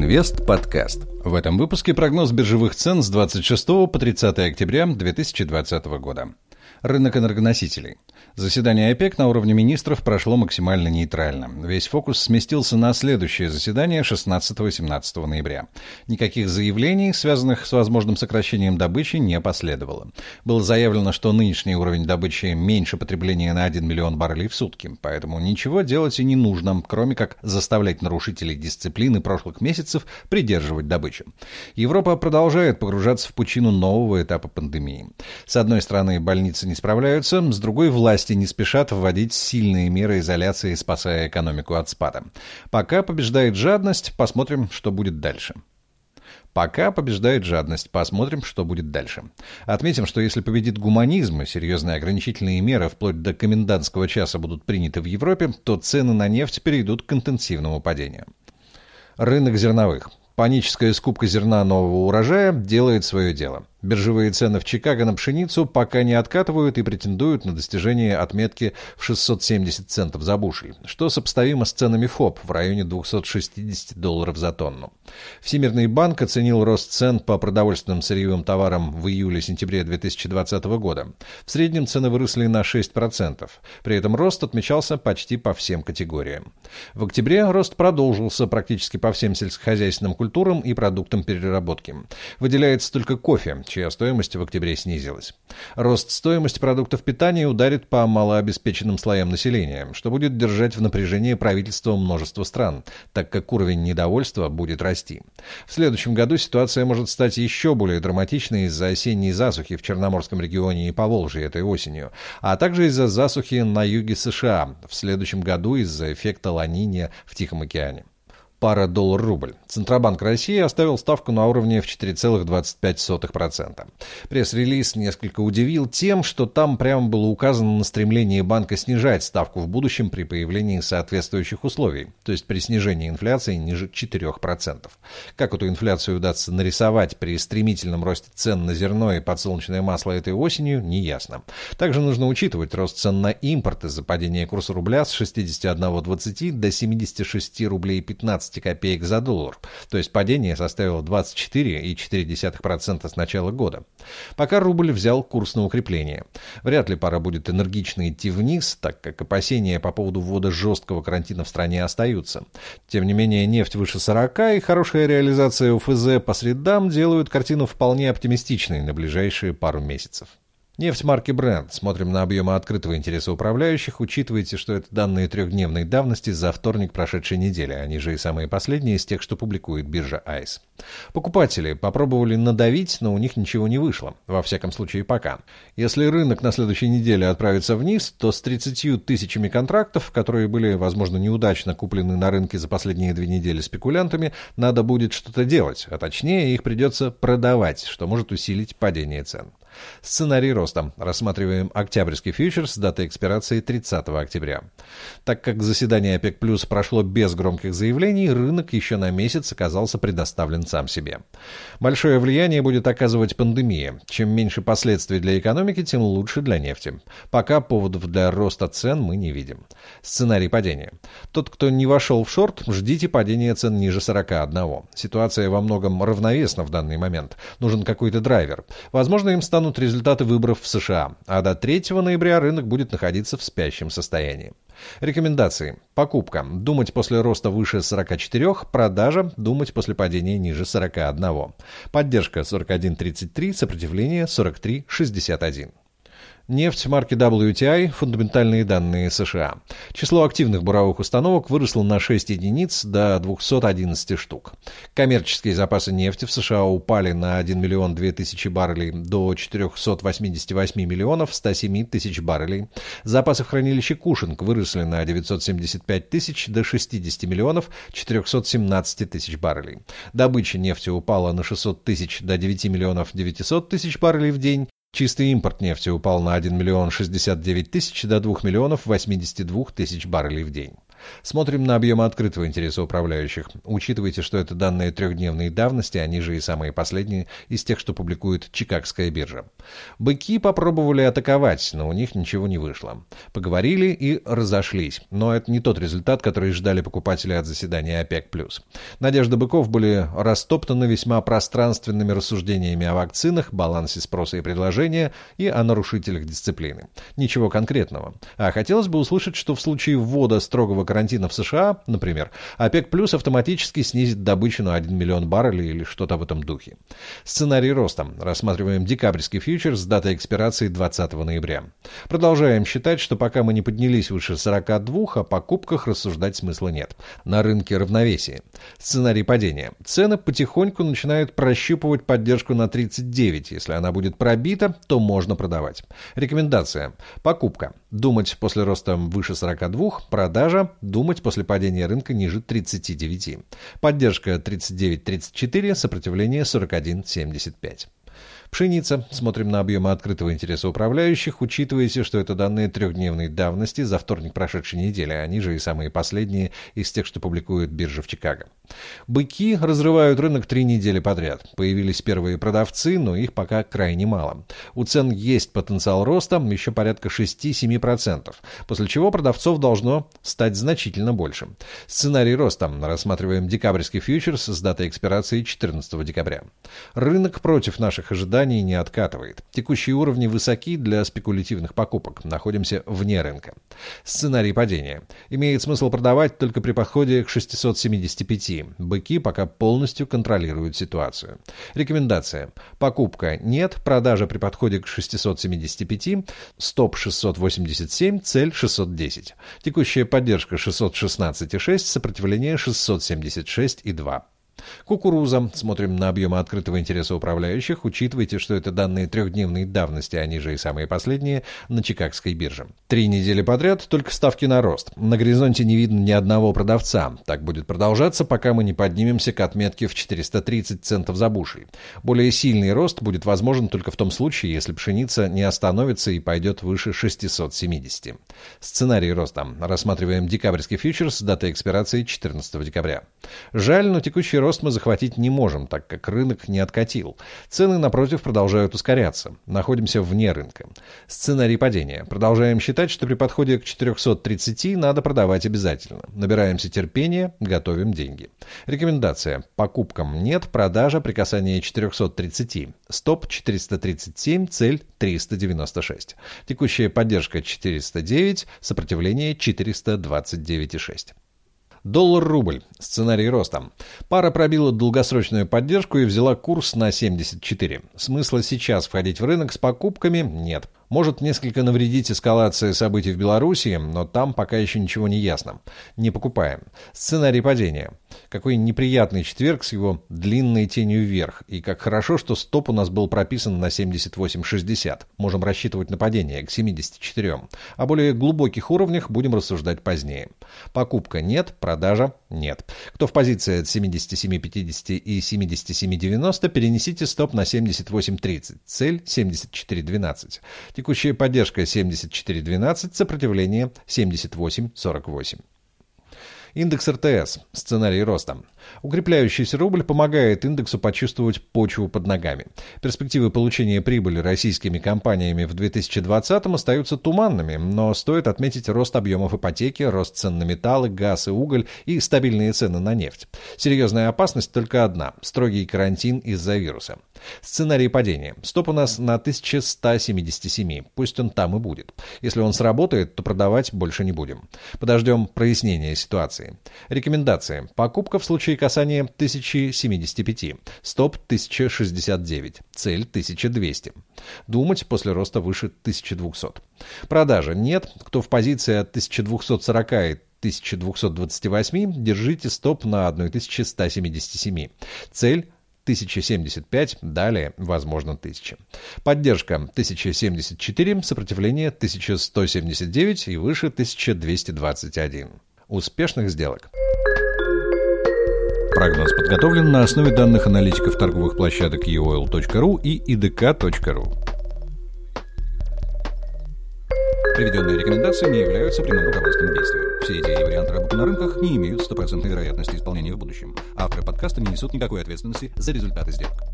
Инвест подкаст. В этом выпуске прогноз биржевых цен с 26 по 30 октября 2020 года. Рынок энергоносителей. Заседание ОПЕК на уровне министров прошло максимально нейтрально. Весь фокус сместился на следующее заседание 16-17 ноября. Никаких заявлений, связанных с возможным сокращением добычи, не последовало. Было заявлено, что нынешний уровень добычи меньше потребления на 1 миллион баррелей в сутки, поэтому ничего делать и не нужно, кроме как заставлять нарушителей дисциплины прошлых месяцев придерживать добычу. Европа продолжает погружаться в пучину нового этапа пандемии. С одной стороны, больницы не справляются, с другой, власти не спешат вводить сильные меры изоляции, спасая экономику от спада. Пока побеждает жадность, посмотрим, что будет дальше. Пока побеждает жадность, посмотрим, что будет дальше. Отметим, что если победит гуманизм и серьезные ограничительные меры вплоть до комендантского часа будут приняты в Европе, то цены на нефть перейдут к интенсивному падению. Рынок зерновых. Паническая скупка зерна нового урожая делает свое дело. Биржевые цены в Чикаго на пшеницу пока не откатывают и претендуют на достижение отметки в 670 центов за бушель, что сопоставимо с ценами ФОБ в районе $260 за тонну. Всемирный банк оценил рост цен по продовольственным сырьевым товарам в июле-сентябре 2020 года. В среднем цены выросли на 6%. При этом рост отмечался почти по всем категориям. В октябре рост продолжился практически по всем сельскохозяйственным культурам и продуктам переработки. Выделяется только кофе, чья стоимость в октябре снизилась. Рост стоимости продуктов питания ударит по малообеспеченным слоям населения, что будет держать в напряжении правительство множества стран, так как уровень недовольства будет расти. В следующем году ситуация может стать еще более драматичной из-за осенней засухи в Черноморском регионе и Поволжье этой осенью, а также из-за засухи на юге США в следующем году из-за эффекта Ла-Нинья в Тихом океане. Пара доллар-рубль. Центробанк России оставил ставку на уровне в 4,25%. Пресс-релиз несколько удивил тем, что там прямо было указано на стремление банка снижать ставку в будущем при появлении соответствующих условий, то есть при снижении инфляции ниже 4%. Как эту инфляцию удастся нарисовать при стремительном росте цен на зерно и подсолнечное масло этой осенью, неясно. Также нужно учитывать рост цен на импорт из-за падения курса рубля с 61,20 до 76 рублей 15 копеек за доллар, то есть падение составило 24,4% с начала года. Пока рубль взял курс на укрепление. Вряд ли пора будет энергично идти вниз, так как опасения по поводу ввода жесткого карантина в стране остаются. Тем не менее, нефть выше 40 и хорошая реализация УФЗ по средам делают картину вполне оптимистичной на ближайшие пару месяцев. Нефть марки Brent. Смотрим на объемы открытого интереса управляющих. Учитывайте, что это данные трехдневной давности за вторник прошедшей недели. Они же и самые последние из тех, что публикует биржа ICE. Покупатели попробовали надавить, но у них ничего не вышло. Во всяком случае, пока. Если рынок на следующей неделе отправится вниз, то с 30 тысячами контрактов, которые были, возможно, неудачно куплены на рынке за последние 2 недели спекулянтами, надо будет что-то делать, а точнее их придется продавать, что может усилить падение цен. Сценарий роста. Рассматриваем октябрьский фьючерс с датой экспирации 30 октября. Так как заседание ОПЕК+ прошло без громких заявлений, рынок еще на месяц оказался предоставлен сам себе. Большое влияние будет оказывать пандемия. Чем меньше последствий для экономики, тем лучше для нефти. Пока поводов для роста цен мы не видим. Сценарий падения. Тот, кто не вошел в шорт, ждите падения цен ниже 41. Ситуация во многом равновесна в данный момент. Нужен какой-то драйвер. Возможно, им станут результаты выборов в США, а до 3 ноября рынок будет находиться в спящем состоянии. Рекомендации. Покупка. Думать после роста выше 44, продажа. Думать после падения ниже 41. Поддержка 41.33, сопротивление 43.61. Нефть марки WTI, фундаментальные данные США. Число активных буровых установок выросло на 6 единиц до 211 штук. Коммерческие запасы нефти в США упали на 1 миллион 2 тысячи баррелей до 488 миллионов 107 тысяч баррелей. Запасы в хранилище Кушинг выросли на 975 тысяч до 60 миллионов 417 тысяч баррелей. Добыча нефти упала на 600 тысяч до 9 миллионов 900 тысяч баррелей в день. Чистый импорт нефти упал на 1 миллион 69 тысяч до 2 миллионов 82 тысяч баррелей в день. Смотрим на объемы открытого интереса управляющих. Учитывайте, что это данные трехдневной давности, они же и самые последние из тех, что публикует Чикагская биржа. Быки попробовали атаковать, но у них ничего не вышло. Поговорили и разошлись, но это не тот результат, который ждали покупатели от заседания ОПЕК+. Надежды быков были растоптаны весьма пространственными рассуждениями о вакцинах, балансе спроса и предложения и о нарушителях дисциплины. Ничего конкретного. А хотелось бы услышать, что в случае ввода строгого карантина в США, например, ОПЕК+ автоматически снизит добычу на 1 миллион баррелей или что-то в этом духе. Сценарий роста. Рассматриваем декабрьский фьючерс с датой экспирации 20 ноября. Продолжаем считать, что пока мы не поднялись выше 42, о покупках рассуждать смысла нет. На рынке равновесие. Сценарий падения. Цены потихоньку начинают прощупывать поддержку на 39. Если она будет пробита, то можно продавать. Рекомендация. Покупка. Думать после роста выше 42. Продажа. Думать после падения рынка ниже 39. Поддержка 39.34. Сопротивление 41.75. Пшеница. Смотрим на объемы открытого интереса управляющих. Учитывайте, что это данные трехдневной давности за вторник прошедшей недели, они же и самые последние из тех, что публикует биржа в Чикаго. Быки разрывают рынок 3 недели подряд. Появились первые продавцы, но их пока крайне мало. У цен есть потенциал роста, еще порядка 6-7%, после чего продавцов должно стать значительно больше. Сценарий роста. Рассматриваем декабрьский фьючерс с датой экспирации 14 декабря. Рынок против наших ожиданий не откатывает. Текущие уровни высоки для спекулятивных покупок. Находимся вне рынка. Сценарий падения. Имеет смысл продавать только при подходе к 675. Быки пока полностью контролируют ситуацию. Рекомендация. Покупка нет, продажа при подходе к 675, стоп 687, цель 610. Текущая поддержка 616,6, сопротивление 676,2. Кукуруза. Смотрим на объемы открытого интереса управляющих. Учитывайте, что это данные трехдневной давности, они же и самые последние, на Чикагской бирже. 3 недели подряд только ставки на рост. На горизонте не видно ни одного продавца. Так будет продолжаться, пока мы не поднимемся к отметке в 430 центов за бушель. Более сильный рост будет возможен только в том случае, если пшеница не остановится и пойдет выше 670. Сценарий роста. Рассматриваем декабрьский фьючерс с датой экспирации 14 декабря. Жаль, но текущий рост мы захватить не можем, так как рынок не откатил. Цены, напротив, продолжают ускоряться. Находимся вне рынка. Сценарий падения. Продолжаем считать, что при подходе к 430 надо продавать обязательно. Набираемся терпения, готовим деньги. Рекомендация. Покупкам нет, продажа при касании 430. Стоп 437, цель 396. Текущая поддержка 409, сопротивление 429,6. Доллар-рубль. Сценарий роста. Пара пробила долгосрочную поддержку и взяла курс на 74. Смысла сейчас входить в рынок с покупками нет. Может несколько навредить эскалация событий в Беларуси, но там пока еще ничего не ясно. Не покупаем. Сценарий падения. Какой неприятный четверг с его длинной тенью вверх. И как хорошо, что стоп у нас был прописан на 78,60. Можем рассчитывать на падение к 74. О более глубоких уровнях будем рассуждать позднее. Покупка нет, продажа нет. Кто в позиции от 77,50 и 77,90, перенесите стоп на 78,30. Цель 74,12. Текущая поддержка 74,12, сопротивление 78,48. Индекс РТС. Сценарий роста. Укрепляющийся рубль помогает индексу почувствовать почву под ногами. Перспективы получения прибыли российскими компаниями в 2020-м остаются туманными, но стоит отметить рост объемов ипотеки, рост цен на металлы, газ и уголь и стабильные цены на нефть. Серьезная опасность только одна – строгий карантин из-за вируса. Сценарий падения. Стоп у нас на 1177. Пусть он там и будет. Если он сработает, то продавать больше не будем. Подождем прояснения ситуации. Рекомендации. Покупка в случае касания 1075. Стоп 1069. Цель 1200. Думать после роста выше 1200. Продажа нет. Кто в позиции от 1240 и 1228, держите стоп на 1177. Цель 1075, далее, возможно, 1000. Поддержка 1074, сопротивление 1179 и выше 1221. Успешных сделок. Прогноз подготовлен на основе данных аналитиков торговых площадок eoil.ru и idk.ru. Приведенные рекомендации не являются прямым управленческим действием. Все идеи и варианты работы на рынках не имеют стопроцентной вероятности исполнения в будущем. Авторы подкаста не несут никакой ответственности за результаты сделок.